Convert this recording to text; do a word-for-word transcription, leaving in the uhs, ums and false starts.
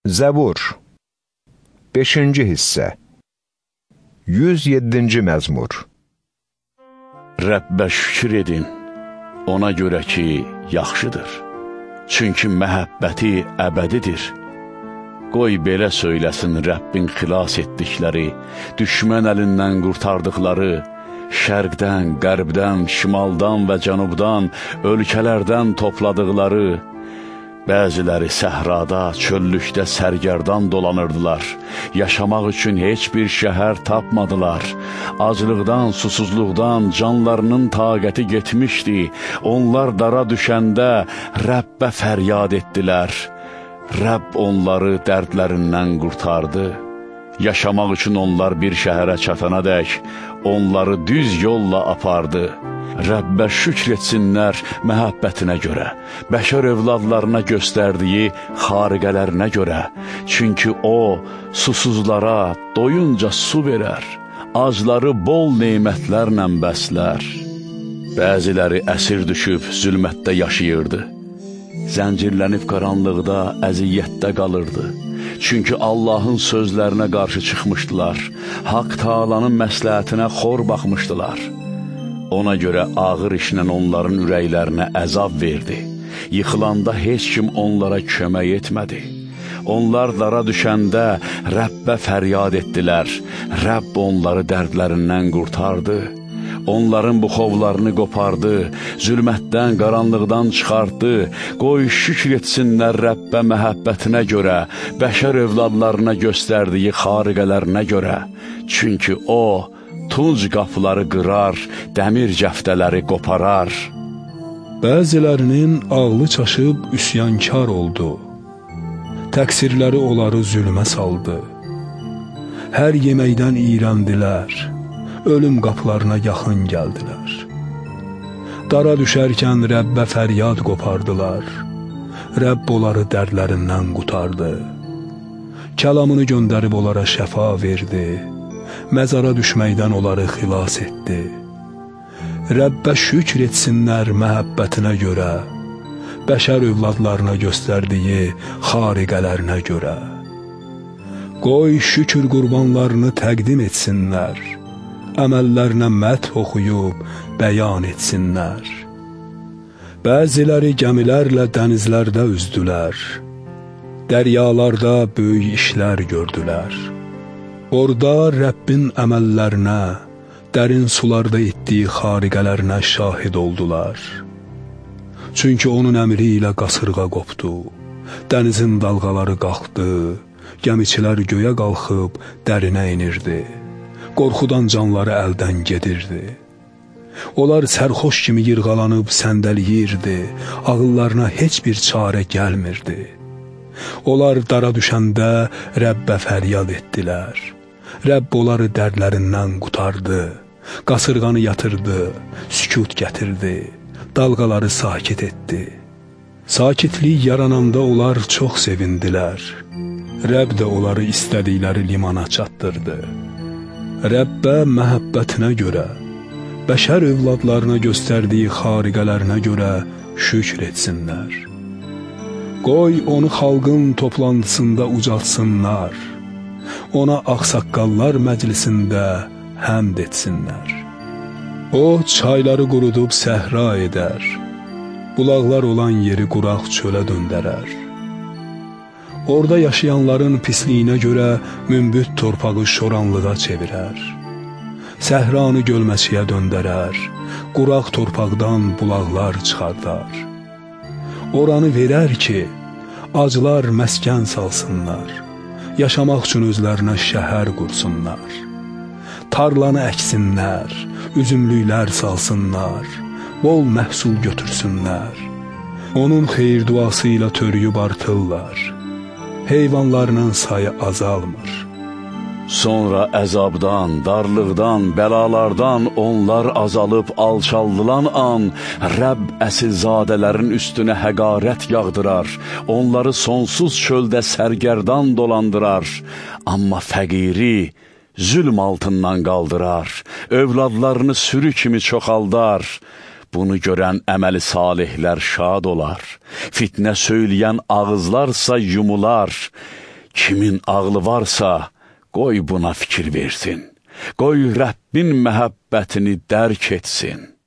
Zəbur beşinci hissə yüz yeddinci məzmur. Rəbbə şükür edin, ona görə ki, yaxşıdır. Çünki məhəbbəti əbədidir. Qoy belə söyləsin Rəbbin xilas etdikləri, düşmən əlindən qurtardıqları, şərqdən, qərbdən, şimaldan və cənubdan, ölkələrdən topladıqları, bəziləri səhrada, çöllükdə sərgərdan dolanırdılar. Yaşamaq üçün heç bir şəhər tapmadılar. Acılıqdan, susuzluqdan canlarının taqəti getmişdi. Onlar dara düşəndə Rəbbə fəryad etdilər. Rəbb onları dərdlərindən qurtardı. Yaşamaq üçün onlar bir şəhərə çatana dək, onları düz yolla apardı. Rəbbə şükr etsinlər məhəbbətinə görə, bəşər övladlarına göstərdiyi xariqələrinə görə. Çünki O, susuzlara doyunca su verər, acları bol neymətlərlə bəslər. Bəziləri əsir düşüb zülmətdə yaşayırdı. Zəncirlənib qaranlıqda, əziyyətdə qalırdı. Çünki Allahın sözlərinə qarşı çıxmışdılar, Haqq Taalanın məsləhətinə xor baxmışdılar. Ona görə ağır işlə onların ürəklərinə əzab verdi. Yıxılanda heç kim onlara kömək etmədi. Onlar dara düşəndə Rəbbə fəryad etdilər. Rəbb onları dərdlərindən qurtardı. Onların buxovlarını qopardı, zülmətdən, qaranlıqdan çıxartdı. Qoy şükr etsinlər Rəbbə məhəbbətinə görə, bəşər övladlarına göstərdiyi xariqələrinə görə. Çünki O, tunc qapıları qırar, dəmir cəftələri qoparar. Bəzilərinin ağlı çaşıb üsyankar oldu. Təqsirləri onları zülmə saldı. Hər yeməkdən iyrəndilər, ölüm qapılarına yaxın gəldilər. Dara düşərkən Rəbbə fəryad qopardılar. Rəbb onları dərdlərindən qutardı. Kəlamını göndərib onlara şəfa verdi. Məzara düşməkdən onları xilas etdi. Rəbbə şükr etsinlər məhəbbətinə görə, bəşər övladlarına göstərdiyi xariqələrinə görə. Qoy şükür qurbanlarını təqdim etsinlər, əməllərinə məth oxuyub bəyan etsinlər. Bəziləri gəmilərlə dənizlərdə üzdülər, dəryalarda böyük işlər gördülər. Orada Rəbbin əməllərinə, dərin sularda etdiyi xariqələrinə şahid oldular. Çünki onun əmri ilə qasırğa qopdu, dənizin dalğaları qalxdı, gəmiçilər göyə qalxıb dərinə inirdi. Qorxudan canları əldən gedirdi. Onlar sərxoş kimi yırğalanıb səndəliyirdi, ağıllarına heç bir çarə gəlmirdi. Onlar dara düşəndə Rəbbə fəryad etdilər. Rəbb onları dərdlərindən qutardı, qasırğanı yatırdı, sükut gətirdi, dalğaları sakit etdi. Sakitlik yarananda onlar çox sevindilər. Rəbb də onları istədikləri limana çatdırdı. Rəbbə məhəbbətinə görə, bəşər övladlarına göstərdiyi xariqələrinə görə şükr etsinlər. Qoy onu xalqın toplantısında ucaltsınlar, ona ağsaqqallar məclisində həmd etsinlər. O, çayları qurudub səhra edər, bulaqlar olan yeri quraq çölə döndərər. Orada yaşayanların pisliyinə görə münbüt torpağı şoranlığa çevirər. Səhranı gölməçiyə döndərər, quraq torpaqdan bulaqlar çıxardar. Oranı verər ki, acılar məskən salsınlar, yaşamaq üçün özlərinə şəhər qursunlar. Tarlanı əksinlər, üzümlüklər salsınlar, bol məhsul götürsünlər. Onun xeyir duası ilə törüyüb artırlar, heyvanlarının sayı azalmır. Sonra əzabdan, darlıqdan, bəlalardan onlar azalıb alçaldılan an, Rəbb əsilzadələrin üstünə həqarət yağdırar, onları sonsuz çöldə sərgərdan dolandırar. Amma fəqiri zülm altından qaldırar, övladlarını sürü kimi çoxaldar. Bunu görən əməli salihlər şad olar, fitnə söyləyən ağızlarsa yumular. Kimin ağlı varsa, qoy buna fikir versin. Qoy Rəbbin məhəbbətini dərk etsin.